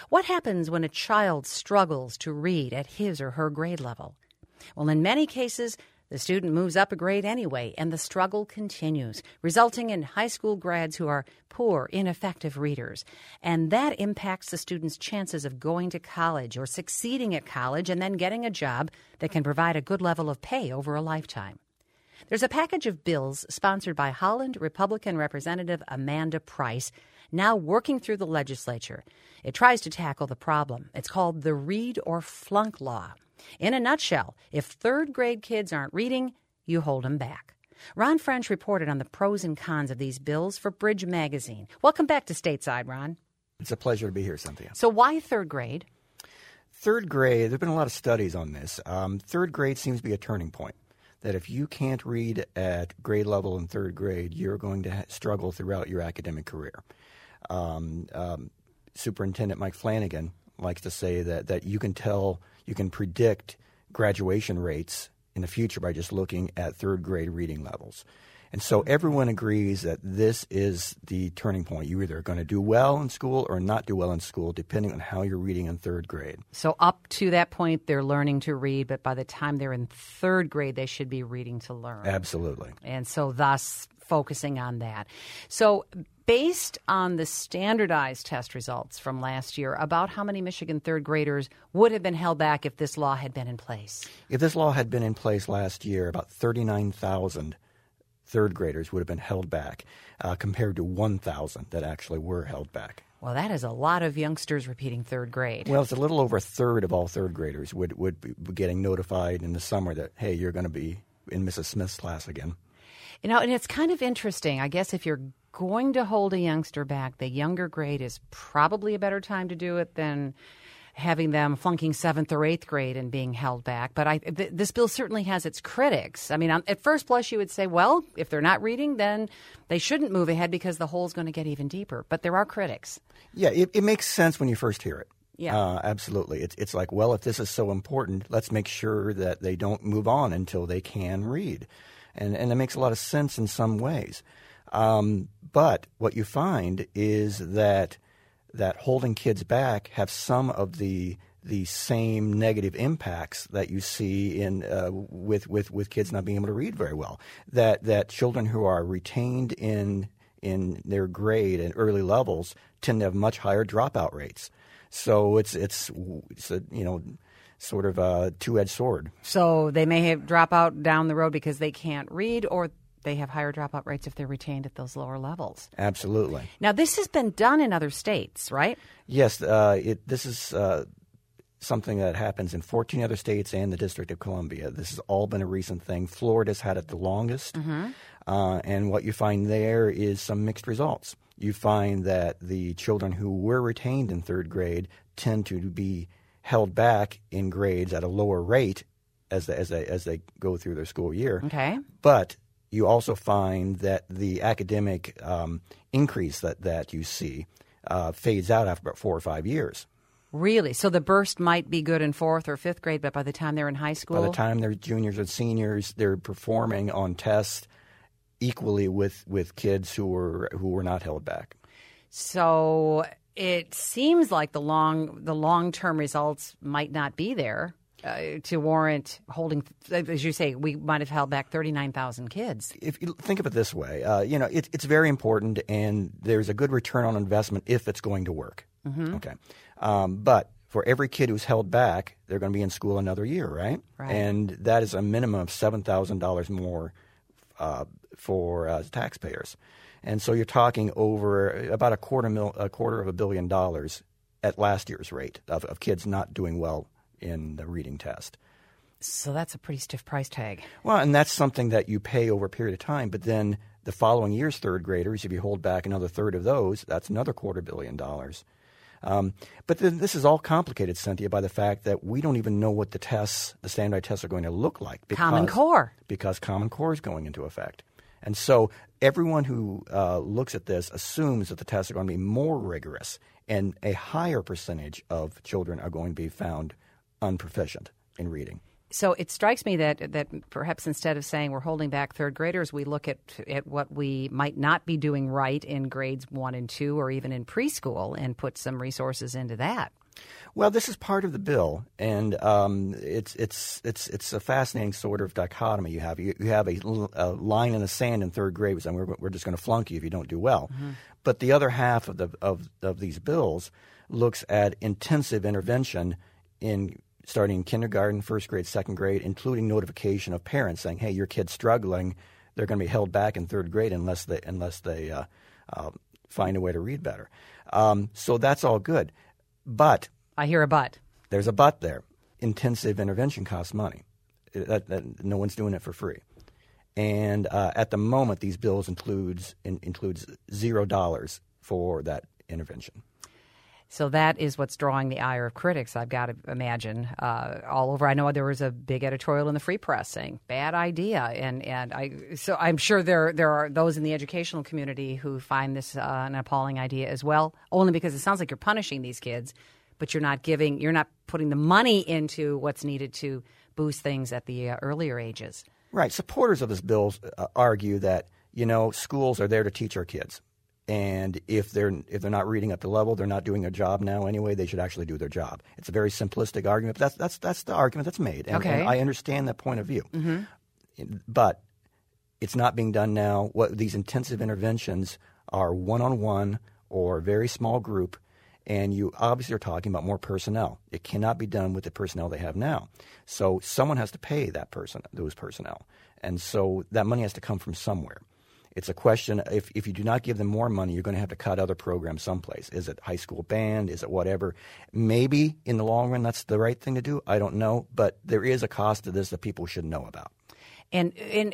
What happens when a child struggles to read at his or her grade level? Well, in many cases, the student moves up a grade anyway, and the struggle continues, resulting in high school grads who are poor, ineffective readers. And that impacts the student's chances of going to college or succeeding at college and then getting a job that can provide a good level of pay over a lifetime. There's a package of bills sponsored by Holland Republican Representative Amanda Price, now working through the legislature. It tries to tackle the problem. It's called the Read or Flunk Law. In a nutshell, if third-grade kids aren't reading, you hold them back. Ron French reported on the pros and cons of these bills for Bridge Magazine. Welcome back to Stateside, Ron. It's a pleasure to be here, Cynthia. So why third grade? Third grade, there have been a lot of studies on this. Third grade seems to be a turning point, that if you can't read at grade level in third grade, you're going to struggle throughout your academic career. Superintendent Mike Flanagan likes to say that you can predict graduation rates in the future by just looking at third grade reading levels. And so everyone agrees that this is the turning point. You're either going to do well in school or not do well in school, depending on how you're reading in third grade. So up to that point, they're learning to read, but by the time they're in third grade, they should be reading to learn. Absolutely. And so thus focusing on that. So based on the standardized test results from last year, about how many Michigan third graders would have been held back if this law had been in place? If this law had been in place last year, about 39,000 third graders would have been held back compared to 1,000 that actually were held back. Well, that is a lot of youngsters repeating third grade. Well, it's a little over a third of all third graders would be getting notified in the summer that, hey, you're going to be in Mrs. Smith's class again. You know, and it's kind of interesting. I guess if you're going to hold a youngster back, the younger grade is probably a better time to do it than having them flunking 7th or 8th grade and being held back. But this bill certainly has its critics. I mean, at first blush, you would say, well, if they're not reading, then they shouldn't move ahead because the hole's going to get even deeper. But there are critics. Yeah, it makes sense when you first hear it. Yeah, absolutely. It's like, well, if this is so important, let's make sure that they don't move on until they can read. And it makes a lot of sense in some ways. But what you find is that holding kids back have some of the same negative impacts that you see in with kids not being able to read very well. That children who are retained in their grade and early levels tend to have much higher dropout rates. So it's a, sort of a two-edged sword. So they may drop out down the road because they can't read, or they have higher dropout rates if they're retained at those lower levels. Absolutely. Now, this has been done in other states, right? Yes. This is something that happens in 14 other states and the District of Columbia. This has all been a recent thing. Florida's had it the longest. Mm-hmm. And what you find there is some mixed results. You find that the children who were retained in third grade tend to be held back in grades at a lower rate as they go through their school year. Okay. But you also find that the academic increase that you see fades out after about 4 or 5 years. Really? So the burst might be good in 4th or 5th grade, but by the time they're in high school? By the time they're juniors and seniors, they're performing on tests equally with kids who were not held back. So it seems like the long-term results might not be there to warrant holding, as you say, we might have held back 39,000 kids. If you think of it this way, it's very important, and there's a good return on investment if it's going to work. Mm-hmm. Okay, but for every kid who's held back, they're going to be in school another year, right? Right. And that is a minimum of $7,000 more for taxpayers. And so you're talking over about $250 million at last year's rate of kids not doing well in the reading test. So that's a pretty stiff price tag. Well, and that's something that you pay over a period of time. But then the following year's third graders, if you hold back another third of those, that's another $250 million. But then this is all complicated, Cynthia, by the fact that we don't even know what the standardized tests are going to look like. Common Core. Because Common Core is going into effect. And so everyone who looks at this assumes that the tests are going to be more rigorous and a higher percentage of children are going to be found unproficient in reading. So it strikes me that perhaps instead of saying we're holding back third graders, we look at what we might not be doing right in grades 1 and 2 or even in preschool and put some resources into that. Well, this is part of the bill, and it's a fascinating sort of dichotomy you have. You have a line in the sand in third grade, saying we're just going to flunk you if you don't do well. Mm-hmm. But the other half of these bills looks at intensive intervention starting in kindergarten, first grade, second grade, including notification of parents saying, "Hey, your kid's struggling. They're going to be held back in third grade unless they find a way to read better." So that's all good, but I hear a but. There's a but there. Intensive intervention costs money. No one's doing it for free, and at the moment, these bills includes $0 for that intervention. So that is what's drawing the ire of critics, I've got to imagine, all over. I know there was a big editorial in the Free Press saying, bad idea. So I'm sure there are those in the educational community who find this an appalling idea as well, only because it sounds like you're punishing these kids, but you're not putting the money into what's needed to boost things at the earlier ages. Right. Supporters of this bill argue that, schools are there to teach our kids. And if they're not reading up to level, they're not doing their job now anyway. They should actually do their job. It's a very simplistic argument, but that's the argument that's made. And I understand that point of view. Mm-hmm. But it's not being done now. These intensive interventions are one-on-one or a very small group, and you obviously are talking about more personnel. It cannot be done with the personnel they have now. So someone has to pay those personnel, and so that money has to come from somewhere. It's a question, if you do not give them more money, you're going to have to cut other programs someplace. Is it high school band? Is it whatever? Maybe in the long run that's the right thing to do. I don't know. But there is a cost to this that people should know about. And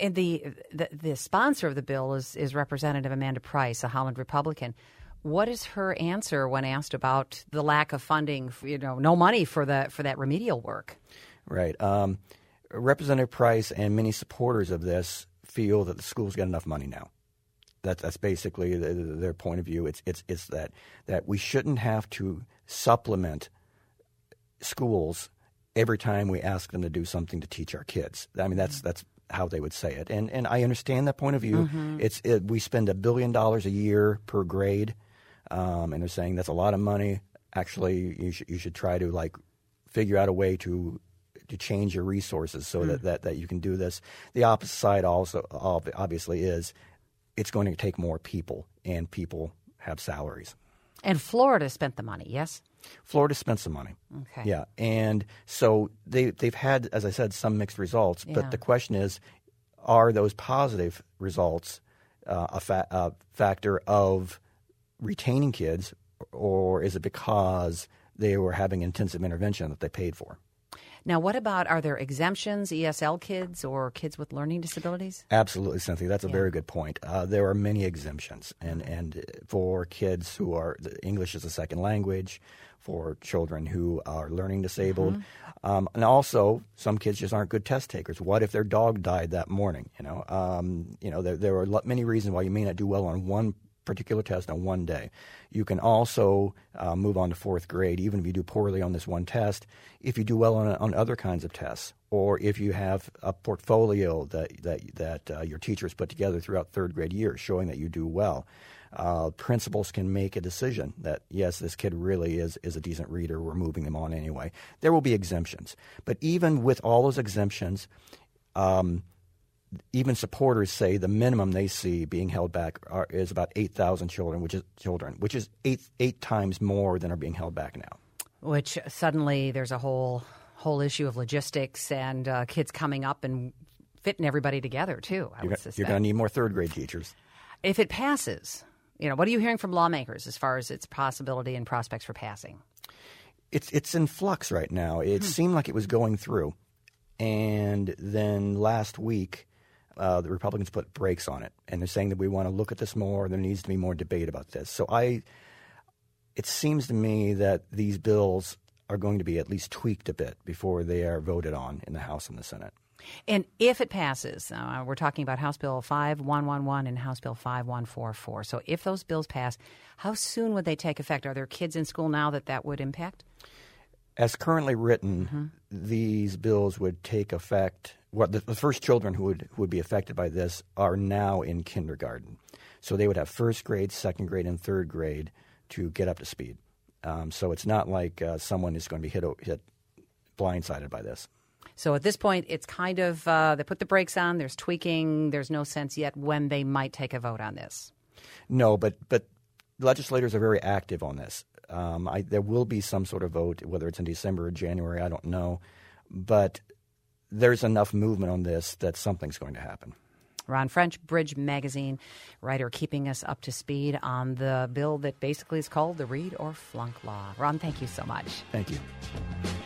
the sponsor of the bill is Representative Amanda Price, a Holland Republican. What is her answer when asked about the lack of funding, no money for that remedial work? Right. Representative Price and many supporters of this feel that the schools get enough money now. That's basically their point of view. It's that we shouldn't have to supplement schools every time we ask them to do something to teach our kids. I mean, that's how they would say it, and I understand that point of view. Mm-hmm. We spend $1 billion a year per grade, and they're saying that's a lot of money. Actually, you should try to figure out a way to change your resources so that you can do this. The opposite side also obviously is it's going to take more people, and people have salaries. And Florida spent the money, yes? Florida spent some money. Okay. Yeah, and so they've had, as I said, some mixed results. But the question is, are those positive results a factor of retaining kids, or is it because they were having intensive intervention that they paid for? Now, what about, are there exemptions, ESL kids or kids with learning disabilities? Absolutely, Cynthia. That's a very good point. There are many exemptions, and for kids who are English as a second language, for children who are learning disabled, and also some kids just aren't good test takers. What if their dog died that morning? There are many reasons why you may not do well on one particular test on one day. You can also move on to fourth grade, even if you do poorly on this one test, if you do well on other kinds of tests, or if you have a portfolio that your teachers put together throughout third grade years showing that you do well. Principals can make a decision that, yes, this kid really is a decent reader. We're moving them on anyway. There will be exemptions. But even with all those exemptions, even supporters say the minimum they see being held back is about 8,000 children, which is eight times more than are being held back now. Which suddenly there's a whole issue of logistics and kids coming up and fitting everybody together too. You're going to need more third grade teachers if it passes. What are you hearing from lawmakers as far as its possibility and prospects for passing? It's in flux right now. It seemed like it was going through, and then last week. The Republicans put brakes on it, and they're saying that we want to look at this more. There needs to be more debate about this. So it seems to me that these bills are going to be at least tweaked a bit before they are voted on in the House and the Senate. And if it passes, we're talking about House Bill 5111 and House Bill 5144. So if those bills pass, how soon would they take effect? Are there kids in school now that would impact? As currently written, these bills would take effect. Well, the first children who would be affected by this are now in kindergarten. So they would have first grade, second grade, and third grade to get up to speed. So it's not like someone is going to be hit blindsided by this. So at this point, it's kind of they put the brakes on. There's tweaking. There's no sense yet when they might take a vote on this. No, but legislators are very active on this. There will be some sort of vote, whether it's in December or January, I don't know. But there's enough movement on this that something's going to happen. Ron French, Bridge Magazine writer, keeping us up to speed on the bill that basically is called the Read or Flunk Law. Ron, thank you so much. Thank you.